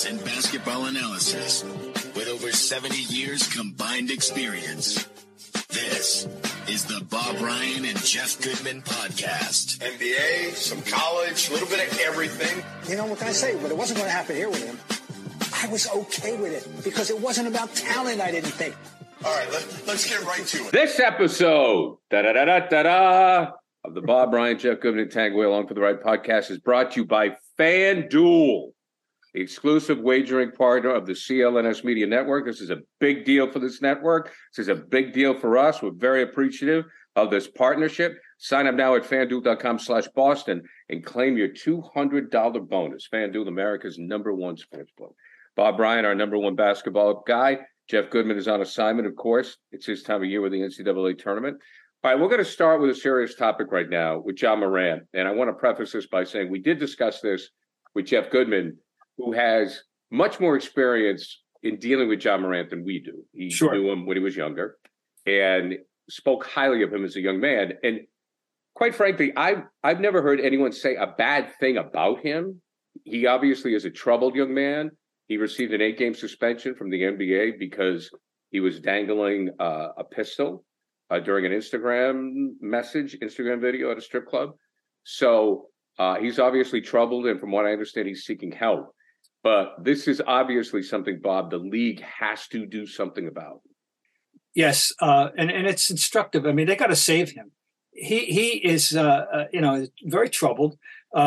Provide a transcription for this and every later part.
and basketball analysis with over 70 years combined experience. This is the Bob Ryan and Jeff Goodman podcast. NBA, some college, a little bit of everything. You know, what can I say? But it wasn't going to happen here with him. I was okay with it because it wasn't about talent, I didn't think. All right, let's get right to it. This episode of the Bob Ryan, Jeff Goodman, and Tag Way Along for the Right podcast is brought to you by FanDuel, the exclusive wagering partner of the CLNS Media Network. This is a big deal for this network. This is a big deal for us. We're very appreciative of this partnership. Sign up now at FanDuel.com/Boston and claim your $200 bonus. FanDuel, America's #1 sportsbook. Bob Ryan, our #1 basketball guy. Jeff Goodman is on assignment, of course. It's his time of year with the NCAA tournament. All right, we're going to start with a serious topic right now with Ja Morant. And I want to preface this by saying we did discuss this with Jeff Goodman, who has much more experience in dealing with Ja Morant than we do. He knew him when he was younger and spoke highly of him as a young man. And quite frankly, I've never heard anyone say a bad thing about him. He obviously is a troubled young man. He received an 8-game suspension from the NBA because he was dangling a pistol during an Instagram video at a strip club. So he's obviously troubled, and from what I understand, he's seeking help. But this is obviously something, Bob, the league has to do something about. Yes, and it's instructive. I mean, they got to save him. He is, very troubled.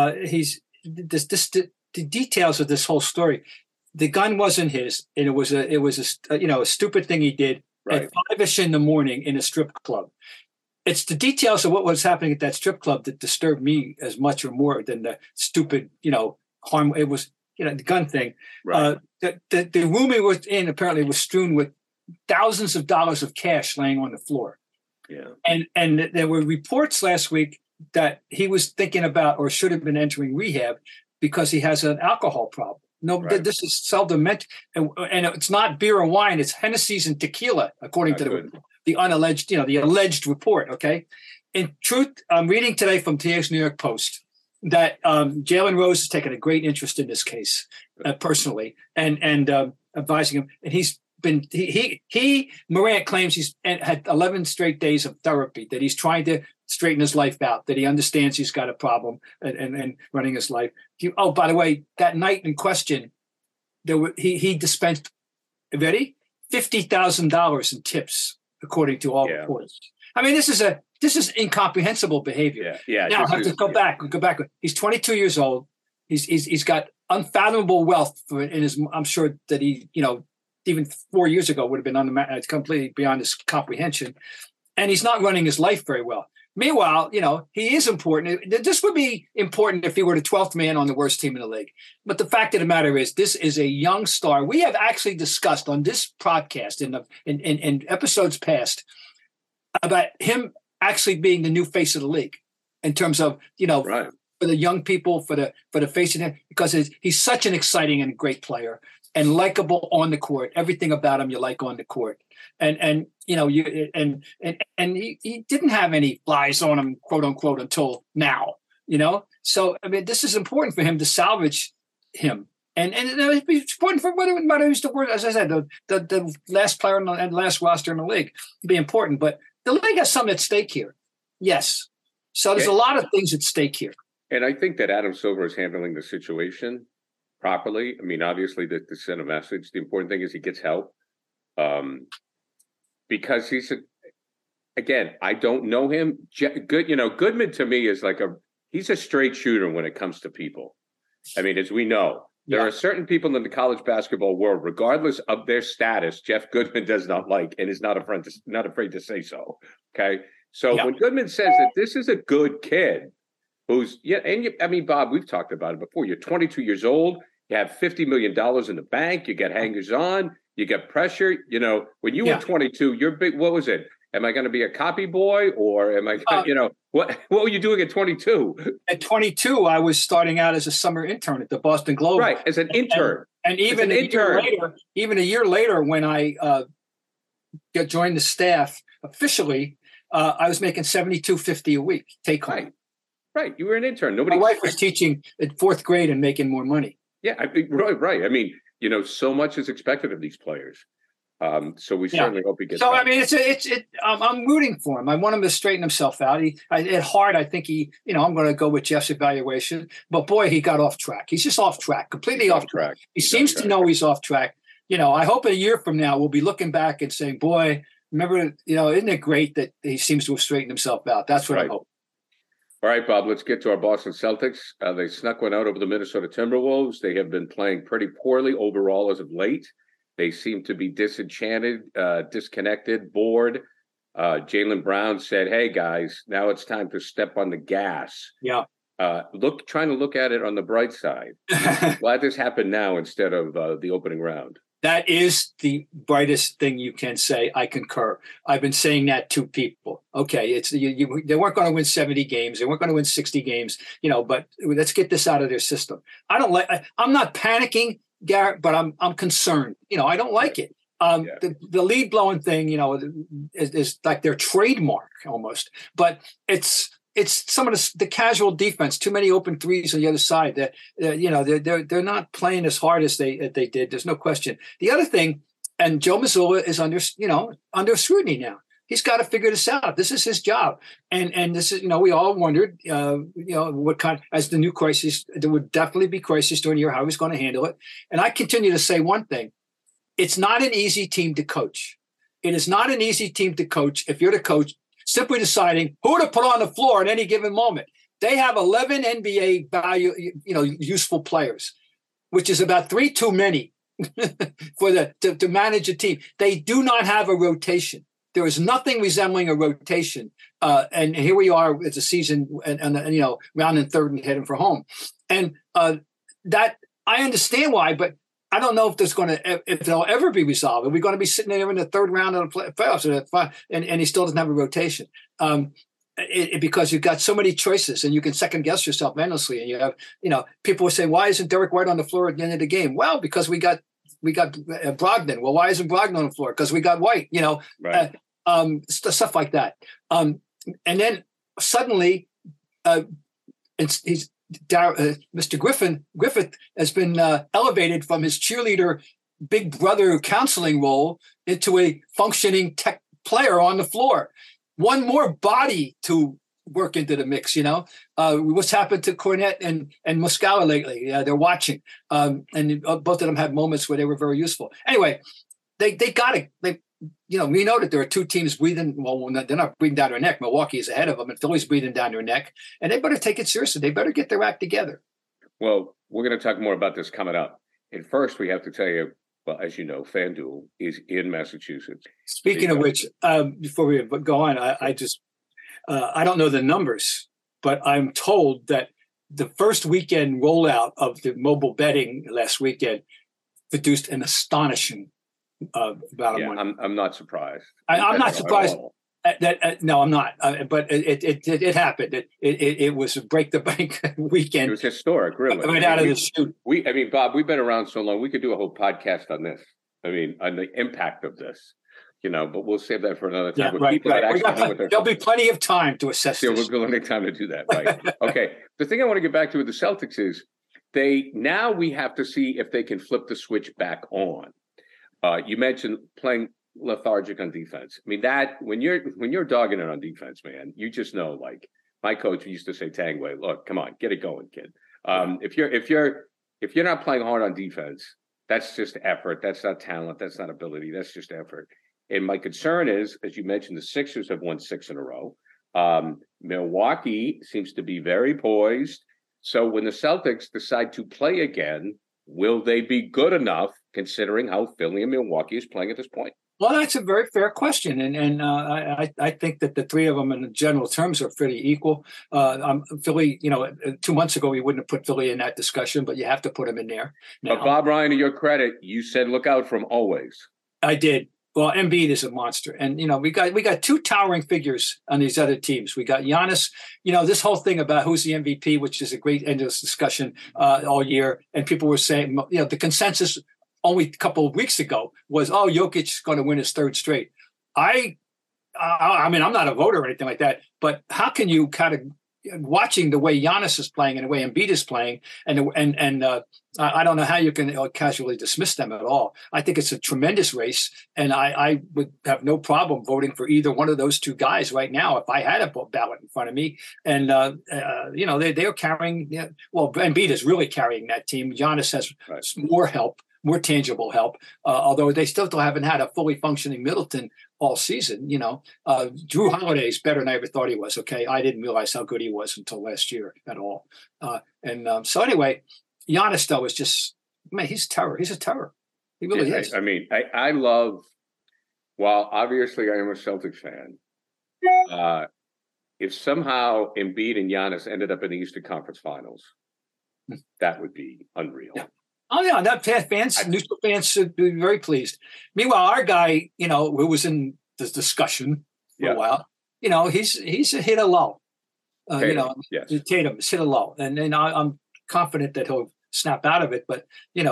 The details of this whole story. The gun wasn't his, and it was a stupid thing he did at 5-ish in the morning in a strip club. It's the details of what was happening at that strip club that disturbed me as much or more than the stupid, harm. It was, the gun thing. Right. The room he was in apparently was strewn with thousands of dollars of cash laying on the floor. Yeah. And there were reports last week that he was thinking about or should have been entering rehab because he has an alcohol problem. No, This is seldom meant, and it's not beer or wine; it's Hennessy's and tequila, according to the alleged report. Okay, in truth, I'm reading today from today's New York Post that Jalen Rose has taken a great interest in this case personally, and advising him. And he's been Morant claims he's had 11 straight days of therapy, that he's trying to straighten his life out, that he understands he's got a problem and running his life. By the way, that night in question, he dispensed, ready? $50,000 in tips, according to all reports. I mean, this is incomprehensible behavior. Yeah. Now I have to go back. He's 22 years old. He's got unfathomable wealth in his. I'm sure that he, even 4 years ago would have been completely beyond his comprehension, and he's not running his life very well. Meanwhile, he is important. This would be important if he were the 12th man on the worst team in the league. But the fact of the matter is, this is a young star. We have actually discussed on this podcast in episodes past about him actually being the new face of the league in terms of, for the young people, for the face of him, because he's such an exciting and great player and likable on the court. Everything about him you like on the court. And he didn't have any flies on him, quote unquote, until now, So I mean, this is important for him to salvage him, and it's important for whether he's the worst. As I said, the last player and last roster in the league would be important, but the league has something at stake here. Yes, so there's a lot of things at stake here, and I think that Adam Silver is handling the situation properly. I mean, obviously, to send a message. The important thing is he gets help. Because again, I don't know him. Goodman to me is he's a straight shooter when it comes to people. I mean, as we know, there are certain people in the college basketball world, regardless of their status, Jeff Goodman does not like and is not afraid to say so. Okay, so when Goodman says that this is a good kid, Bob, we've talked about it before. You're 22 years old. You have $50 million in the bank. You get hangers on. You get pressure. When you were 22, you're big. What was it? Am I going to be a copy boy, or am I? What were you doing at 22? At 22, I was starting out as a summer intern at the Boston Globe. Right, as an intern. And even a year later, when I joined the staff officially, I was making $72.50 a week take home. Right. You were an intern. My wife was teaching at fourth grade and making more money. Yeah, right. I mean, so much is expected of these players. So we certainly hope he gets. So that. I mean, I'm rooting for him. I want him to straighten himself out. At heart, I think I'm going to go with Jeff's evaluation. But boy, he got off track. He's just off track, completely off track. He seems to know he's off track. I hope a year from now we'll be looking back and saying, "Boy, remember, isn't it great that he seems to have straightened himself out?" That's what I hope. All right, Bob, let's get to our Boston Celtics. They snuck one out over the Minnesota Timberwolves. They have been playing pretty poorly overall as of late. They seem to be disenchanted, disconnected, bored. Jaylen Brown said, "Hey guys, now it's time to step on the gas." Yeah. Trying to look at it on the bright side. Glad this happened now instead of the opening round. That is the brightest thing you can say. I concur. I've been saying that to people. Okay, they weren't going to win 70 games. They weren't going to win 60 games. But let's get this out of their system. I'm not panicking, Garrett, but I'm concerned. I don't like it. The lead blowing thing, is like their trademark almost. But it's some of the casual defense. Too many open threes on the other side. That they're not playing as hard as they did. There's no question. The other thing, and Joe Mazzulla is under scrutiny now. He's got to figure this out. This is his job, and this is we all wondered what kind as the new crisis. There would definitely be crisis during the year. How he's going to handle it. And I continue to say one thing: it's not an easy team to coach. It is not an easy team to coach if you're the coach. Simply deciding who to put on the floor at any given moment. They have 11 NBA value, useful players, which is about 3 too many to manage a team. They do not have a rotation. There is nothing resembling a rotation. And here we are. It's a season, and round in third and heading for home. And that I understand why, but I don't know if they'll ever be resolved. Are we going to be sitting there in the third round of the playoffs and he still doesn't have a rotation? Because you've got so many choices and you can second guess yourself endlessly. And you have, people will say, why isn't Derek White on the floor at the end of the game? Well, because we got Brogdon. Well, why isn't Brogdon on the floor? Because we got White, right. Stuff like that. And then suddenly Mr. Griffith has been elevated from his cheerleader, big brother counseling role into a functioning tech player on the floor. One more body to work into the mix. What's happened to Cornette and Muscala lately? They're watching, and both of them had moments where they were very useful. Anyway, they got it. We know that there are two teams breathing. Well, they're not breathing down their neck. Milwaukee is ahead of them, and Philly's breathing down their neck. And they better take it seriously. They better get their act together. Well, we're going to talk more about this coming up. And first, we have to tell you, well, as you know, FanDuel is in Massachusetts. Speaking of which, before we go on, I don't know the numbers, but I'm told that the first weekend rollout of the mobile betting last weekend produced an astonishing about a month. I'm not surprised. I'm not surprised. No, I'm not. But it happened. It was a break the bank weekend. It was historic, really. Right out of the chute. Bob, we've been around so long. We could do a whole podcast on this. On the impact of this. But we'll save that for another time. Yeah, right. There'll be plenty of time to assess this. We'll plenty of time to do that. Right. Okay. The thing I want to get back to with the Celtics is we have to see if they can flip the switch back on. You mentioned playing lethargic on defense. That when you're dogging it on defense, man, you just know. Like my coach used to say, Tangway, look, come on, get it going, kid. If you're not playing hard on defense, that's just effort. That's not talent. That's not ability. That's just effort. And my concern is, as you mentioned, the Sixers have won 6 in a row. Milwaukee seems to be very poised. So when the Celtics decide to play again, will they be good enough, considering how Philly and Milwaukee is playing at this point? Well, that's a very fair question, and I think that the three of them, in general terms, are pretty equal. Philly, 2 months ago, we wouldn't have put Philly in that discussion, but you have to put them in there now. But Bob Ryan, to your credit, you said look out for him always. I did. Well, Embiid is a monster, and we got two towering figures on these other teams. We got Giannis. This whole thing about who's the MVP, which is a great endless discussion all year, and people were saying, the consensus only a couple of weeks ago was, Jokic is going to win his third straight. I'm not a voter or anything like that, but how can you kind of watching the way Giannis is playing and the way Embiid is playing, I don't know how you can casually dismiss them at all. I think it's a tremendous race, and I would have no problem voting for either one of those two guys right now if I had a ballot in front of me. And they are carrying. Well, Embiid is really carrying that team. Giannis has more help, more tangible help, although they still haven't had a fully functioning Middleton all season. Drew Holiday is better than I ever thought he was. Okay, I didn't realize how good he was until last year at all. So anyway, Giannis though is just, man, he's terror. He's a terror. He really is. I mean, I love. While obviously I am a Celtics fan, if somehow Embiid and Giannis ended up in the Eastern Conference Finals, that would be unreal. Yeah. Oh yeah, neutral fans should be very pleased. Meanwhile, our guy, who was in this discussion for a while, he's hit a low. Tatum, yes. Tatum's hit a low, and I'm confident that he'll snap out of it. But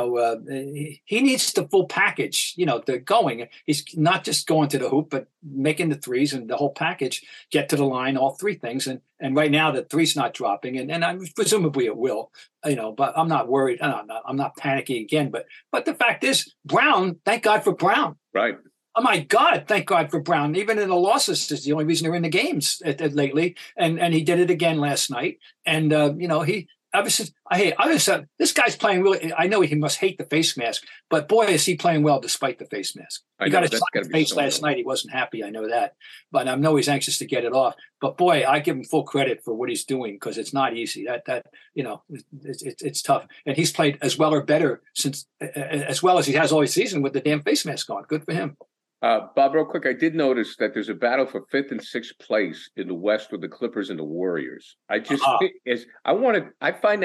he needs the full package. The going. He's not just going to the hoop, but making the threes and the whole package. Get to the line, all three things. And right now the three's not dropping, and presumably it will. But I'm not worried. I'm not panicking again. But the fact is, Brown. Thank God for Brown. Right. Oh my God! Thank God for Brown. Even in the losses, is the only reason they're in the games lately. And he did it again last night. And he. This guy's playing really. I know he must hate the face mask, but boy, is he playing well despite the face mask. He got a shot in the face last night. He wasn't happy. I know that, but I know he's anxious to get it off. But boy, I give him full credit for what he's doing because it's not easy. It's tough, and he's played as well or better as well as he has all season with the damn face mask on. Good for him. Bob, real quick, I did notice that there's a battle for 5th and 6th place in the West with the Clippers and the Warriors. I find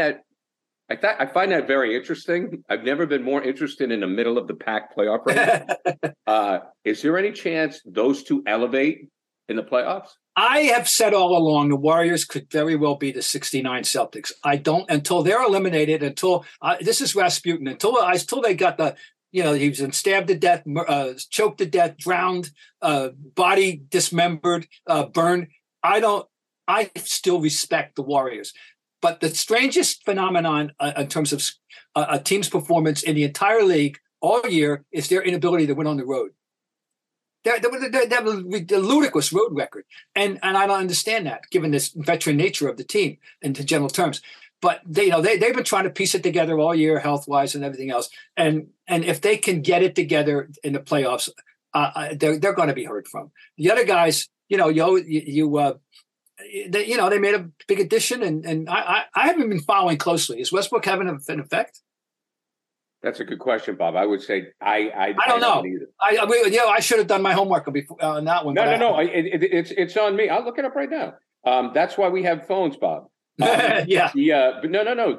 that very interesting. I've never been more interested in the middle of the pack playoff race. Is there any chance those two elevate in the playoffs? I have said all along the Warriors could very well be the 69 Celtics. I don't until they're eliminated. This is Rasputin. Until they got the. He was stabbed to death, choked to death, drowned, body dismembered, burned. I still respect the Warriors. But the strangest phenomenon in terms of a team's performance in the entire league all year is their inability to win on the road. They have a ludicrous road record. And I don't understand that, given this veteran nature of the team in general terms. But they've been trying to piece it together all year, health-wise and everything else. And if they can get it together in the playoffs, they're going to be heard from. The other guys, they made a big addition, and I haven't been following closely. Is Westbrook having an effect? That's a good question, Bob. I would say I don't know. I should have done my homework on that one. No. It's on me. I'll look it up right now. That's why we have phones, Bob. Yeah. But no.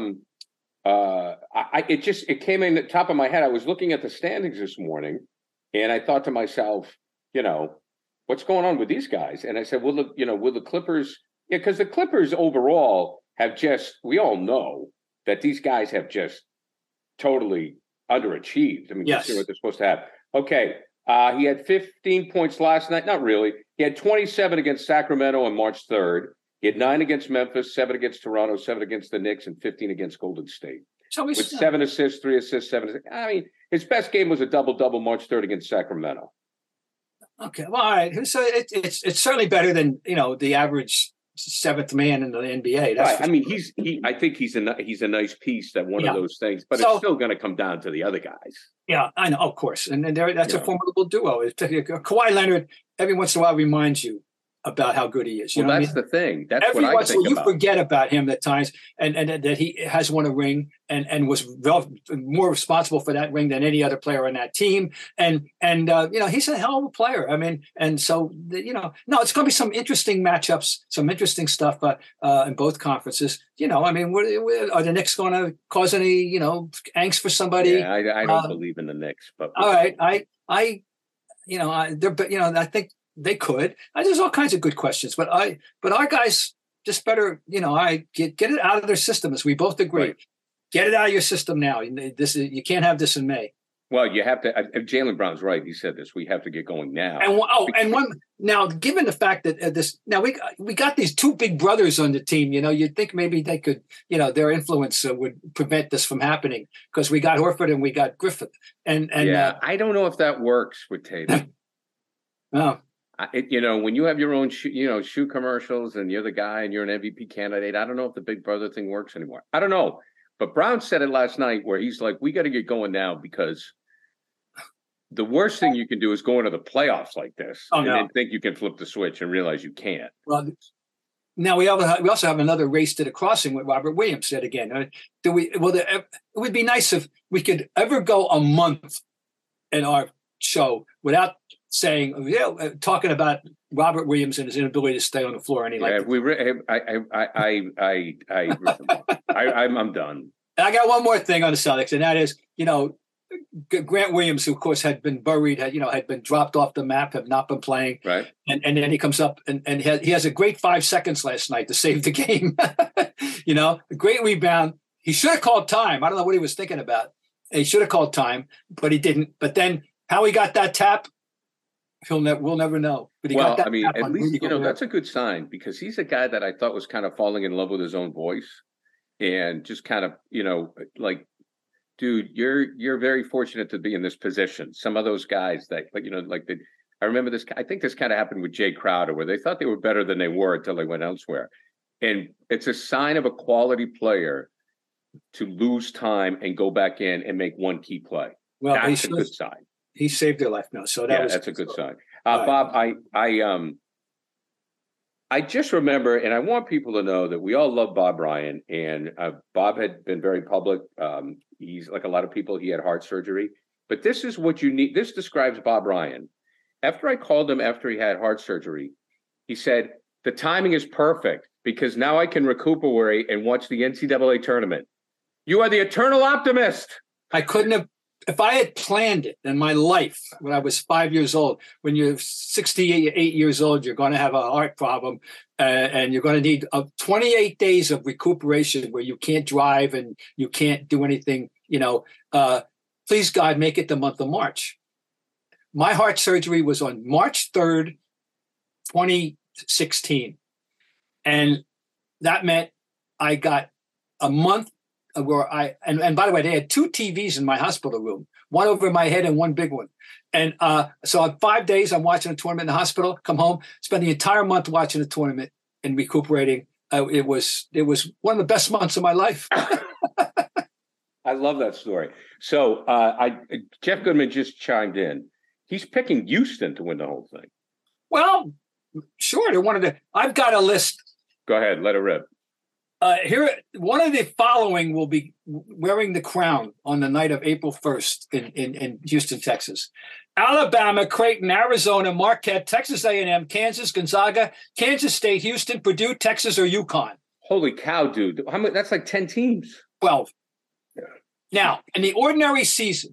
It came in the top of my head. I was looking at the standings this morning, and I thought to myself, what's going on with these guys? And I said, will the Clippers? Yeah, because the Clippers overall have we all know that these guys have just totally underachieved. I mean, yes. Consider what they're supposed to have. Okay, he had 15 points last night. Not really. He had 27 against Sacramento on March 3rd. He had 9 against Memphis, 7 against Toronto, 7 against the Knicks, and 15 against Golden State. With 7 assists, 3 assists, 7 assists. I mean, his best game was a double-double March 3rd against Sacramento. Okay, well, all right. So it's certainly better than the average 7th man in the NBA. Right. I mean, I think he's a nice piece, that one of those things, but it's still going to come down to the other guys. Yeah, I know, of course, and that's a formidable duo. Kawhi Leonard every once in a while reminds you about how good he is. That's the thing. That's every what I think about. You forget about him at times, and that he has won a ring and was more responsible for that ring than any other player on that team. And he's a hell of a player. I mean, and so it's going to be some interesting matchups, some interesting stuff in both conferences. I mean, are the Knicks going to cause any angst for somebody? Yeah, I don't believe in the Knicks, but all right, I think. They could. There's all kinds of good questions, but our guys just better, get it out of their system, as we both agree. Right. Get it out of your system now. You can't have this in May. Well, you have to. Jaylen Brown's right. He said this. We have to get going now. Now, given the fact that we got these two big brothers on the team, you'd think maybe they could, their influence would prevent this from happening because we got Horford and we got Griffith. And I don't know if that works with Tatum. Oh. When you have your own shoe commercials and you're the guy and you're an MVP candidate, I don't know if the big brother thing works anymore. I don't know. But Brown said it last night where he's like, we got to get going now because the worst thing you can do is go into the playoffs like this then think you can flip the switch and realize you can't. Well, now we also have another race to the crossing with Robert Williams said again. It would be nice if we could ever go a month in our show without saying, talking about Robert Williams and his inability to stay on the floor. I'm done. I got one more thing on the Celtics, and that is, Grant Williams, who of course had been buried, had been dropped off the map, have not been playing. Right. And then he comes up and he has a great 5 seconds last night to save the game. A great rebound. He should have called time. I don't know what he was thinking about. He should have called time, but he didn't. But then how he got that tap, we'll never know. But he got that tap at least, that's a good sign because he's a guy that I thought was kind of falling in love with his own voice and just kind of, dude, you're very fortunate to be in this position. Some of those guys that, I remember this. I think this kind of happened with Jay Crowder, where they thought they were better than they were until they went elsewhere. And it's a sign of a quality player to lose time and go back in and make one key play. Well, that's a good sign. He saved their life now, so that's a good sign. Bob, I just remember, and I want people to know that we all love Bob Ryan, and Bob had been very public. He's like a lot of people, he had heart surgery, but this is what you need. This describes Bob Ryan. After I called him after he had heart surgery, he said, the timing is perfect because now I can recuperate and watch the NCAA tournament. You are the eternal optimist. I couldn't have, if I had planned it in my life when I was 5 years old, when you're 68 years old, you're going to have a heart problem and you're going to need 28 days of recuperation where you can't drive and you can't do anything, please God, make it the month of March. My heart surgery was on March 3rd, 2016. And that meant I got a month where and by the way, they had 2 TVs in my hospital room, one over my head and one big one. And so on 5 days, I'm watching a tournament in the hospital, come home, spend the entire month watching the tournament and recuperating. It was one of the best months of my life. I love that story. So Jeff Goodman just chimed in. He's picking Houston to win the whole thing. Well, sure. I've got a list. Go ahead. Let it rip. Here, one of the following will be wearing the crown on the night of April 1st in Houston, Texas. Alabama, Creighton, Arizona, Marquette, Texas A&M, Kansas, Gonzaga, Kansas State, Houston, Purdue, Texas, or UConn. Holy cow, dude. How many? That's like 10 teams. 12. Yeah. Now, in the ordinary season,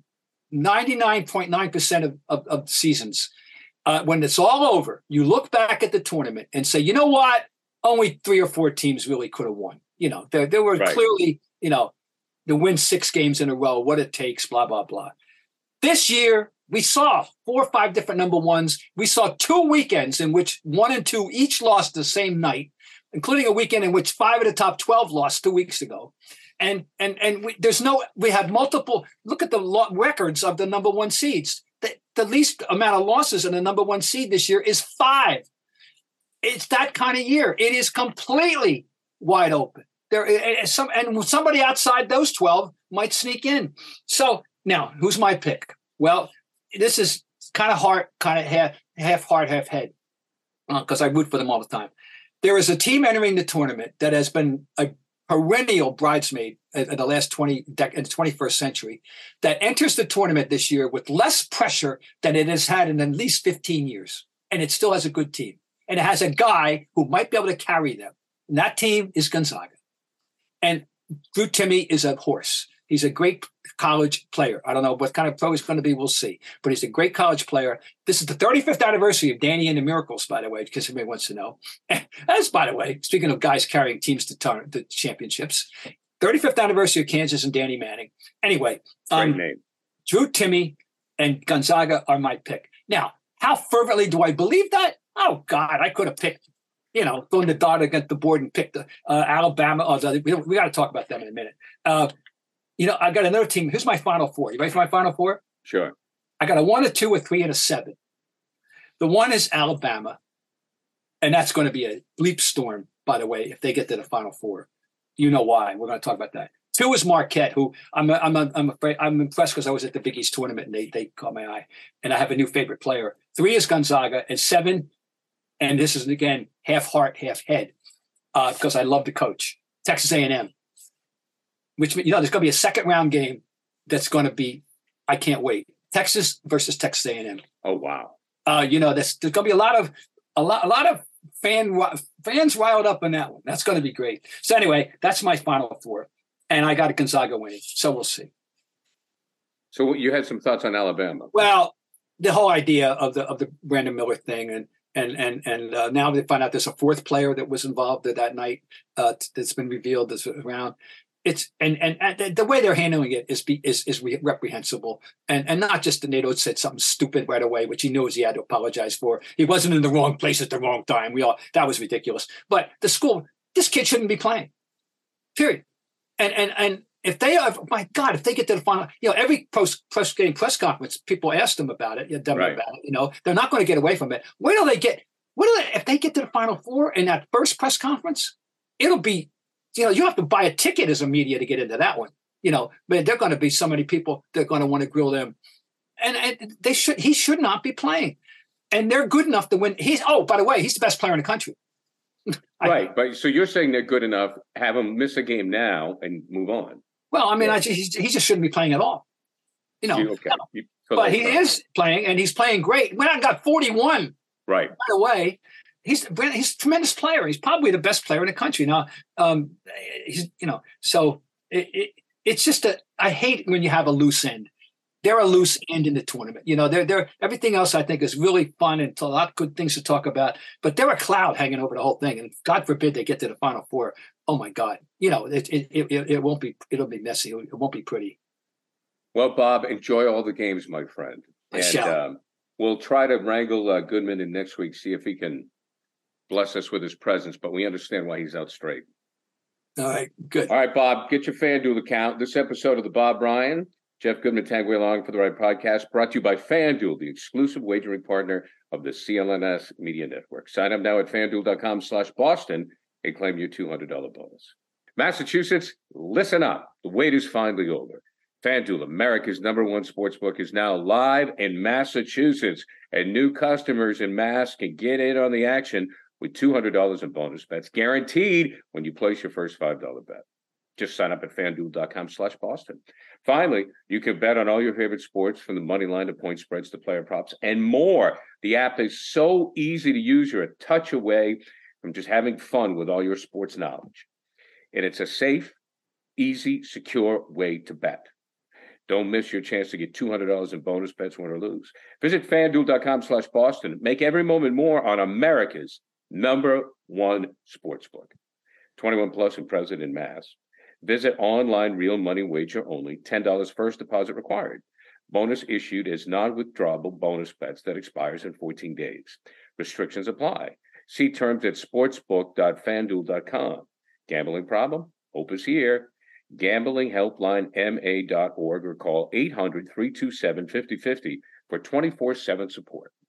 99.9% of seasons, when it's all over, you look back at the tournament and say, you know what? Only 3 or 4 teams really could have won. There were clearly, to win 6 games in a row, what it takes, blah, blah, blah. This year, we saw 4 or 5 different number ones. We saw 2 weekends in which 1 and 2 each lost the same night, including a weekend in which 5 of the top 12 lost 2 weeks ago. And we have multiple, look at the records of the number 1 seeds. The least amount of losses in the number 1 seed this year is 5. It's that kind of year. It is completely wide open. Somebody outside those 12 might sneak in. So now, who's my pick? Well, this is kind of hard, kind of half heart, half head, because I root for them all the time. There is a team entering the tournament that has been a perennial bridesmaid in the last in the 21st century that enters the tournament this year with less pressure than it has had in at least 15 years. And it still has a good team. And it has a guy who might be able to carry them. And that team is Gonzaga. And Drew Timme is a horse. He's a great college player. I don't know what kind of pro he's going to be. We'll see. But he's a great college player. This is the 35th anniversary of Danny and the Miracles, by the way, because everybody wants to know. As, by the way, speaking of guys carrying teams to championships, 35th anniversary of Kansas and Danny Manning. Anyway. Great name. Drew Timme and Gonzaga are my pick. Now, how fervently do I believe that? Oh, God, I could have picked, throwing the dart against the board and picked Alabama. We got to talk about them in a minute. I got another team. Here's my Final Four. You ready for my Final Four? Sure. I got a 1, a 2, a 3, and a 7. The 1 is Alabama, and that's going to be a bleep storm, by the way, if they get to the Final Four. You know why. We're going to talk about that. 2 is Marquette, who I'm impressed because I was at the Big East tournament and they caught my eye, and I have a new favorite player. 3 is Gonzaga, and 7, and this is again half heart, half head, because I love the coach, Texas A&M. Which there's going to be a second round game that's going to be, I can't wait. Texas versus Texas A&M. Oh wow! There's going to be a lot of fans riled up in that one. That's going to be great. So anyway, that's my Final Four. And I got a Gonzaga winning, so we'll see. So you had some thoughts on Alabama? Well, the whole idea of the Brandon Miller thing, and now they find out there's a 4th player that was involved that night that's been revealed that's around. It's and the way they're handling it is reprehensible, and not just the NATO said something stupid right away, which he knows he had to apologize for. He wasn't in the wrong place at the wrong time. That was ridiculous. But the school, this kid shouldn't be playing. Period. And if they are, my God, if they get to the final, every post game press conference, people ask them about it, right. about it. They're not going to get away from it. If they get to the Final Four in that first press conference, it'll be, you have to buy a ticket as a media to get into that one. But there are going to be so many people that are going to want to grill them, and he should not be playing, and they're good enough to win. By the way, he's the best player in the country. Right, but so you're saying they're good enough, have him miss a game now and move on. Well, I mean, he just shouldn't be playing at all. Okay. But he is playing, and he's playing great. When I got 41, right. By the way, he's a tremendous player. He's probably the best player in the country now. So it's just I hate when you have a loose end. They're a loose end in the tournament. They're everything else I think is really fun and a lot of good things to talk about. But they're a cloud hanging over the whole thing. And God forbid they get to the Final Four. Oh my God! It won't be. It'll be messy. It won't be pretty. Well, Bob, enjoy all the games, my friend. I shall. We'll try to wrangle Goodman in next week, see if he can bless us with his presence. But we understand why he's out straight. All right, good. All right, Bob, get your FanDuel account. This episode of the Bob Ryan, Jeff Goodman, Tag Along for the Right podcast, brought to you by FanDuel, the exclusive wagering partner of the CLNS Media Network. Sign up now at FanDuel.com/Boston and claim your $200 bonus. Massachusetts, listen up. The wait is finally over. FanDuel, America's #1 sportsbook, is now live in Massachusetts, and new customers in Mass can get in on the action with $200 in bonus bets guaranteed when you place your first $5 bet. Just sign up at FanDuel.com/Boston. Finally, you can bet on all your favorite sports, from the money line to point spreads to player props and more. The app is so easy to use. You're a touch away from just having fun with all your sports knowledge. And it's a safe, easy, secure way to bet. Don't miss your chance to get $200 in bonus bets, win or lose. Visit FanDuel.com/Boston. Make every moment more on America's #1 sportsbook. 21 plus and present in Mass. Visit online, real money wager only. $10 first deposit required. Bonus issued as non-withdrawable bonus bets that expires in 14 days. Restrictions apply. See terms at sportsbook.fanduel.com. Gambling problem? Hope is here. GamblingHelplineMA.org or call 800-327-5050 for 24/7 support.